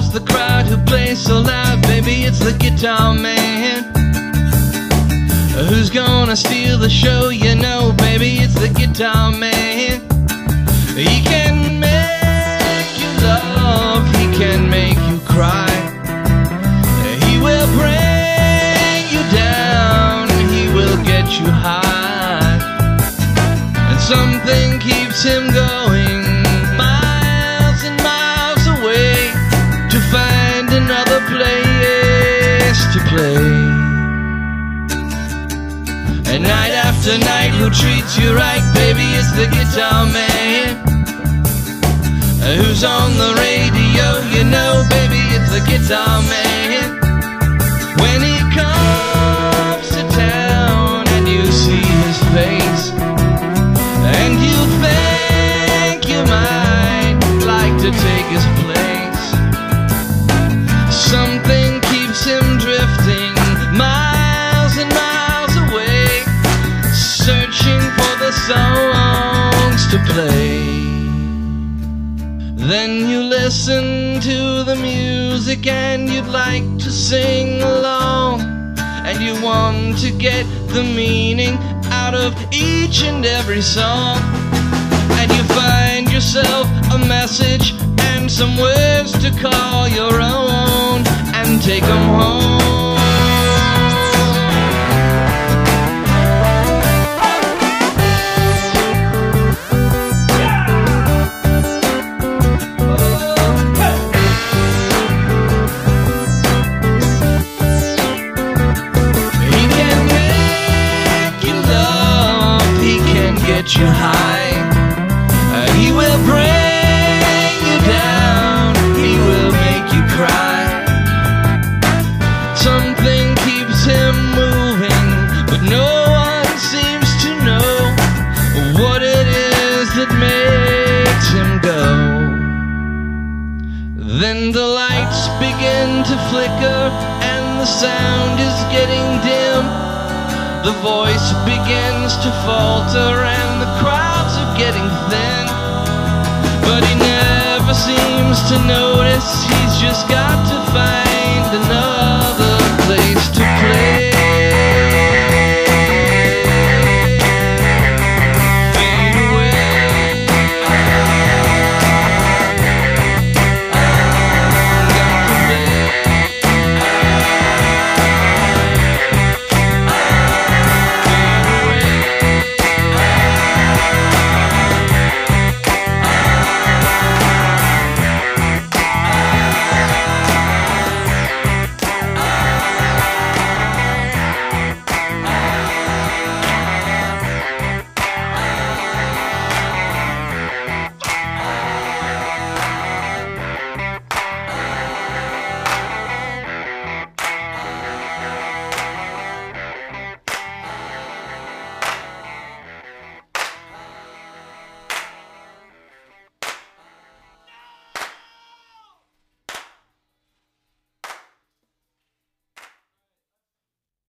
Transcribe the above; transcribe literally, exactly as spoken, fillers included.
It's the crowd who plays so loud, baby, it's the guitar man. Who's gonna steal the show? You know, baby, it's the guitar man. He can make you love, he can make you cry. He will bring you down, he will get you high. And something keeps him going miles and miles away to find another place to play. And night after night, who treats you right, baby, it's the guitar man. Who's on the radio, you know, baby, it's the guitar man. When he comes to town and you see his face, and you think you might like to take his place, something keeps him drifting miles and miles away, searching for the songs to play. Then you listen to the music and you'd like to sing along, and you want to get the meaning out of each and every song, and you find yourself a message and some words to call your own and take them home. Get you high, uh, he will bring you down, he will make you cry. Something keeps him moving, but no one seems to know what it is that makes him go. Then the lights begin to flicker and the sound is getting dim. The voice begins to falter and the crowds are getting thin. But he never seems to notice, he's just got to find